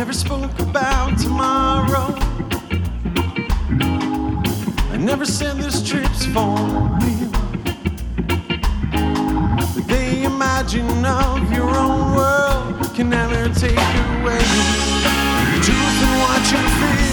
never spoke about tomorrow. I never said this trip's for real. But the imagine of your own world can never take away the truth and what you feel.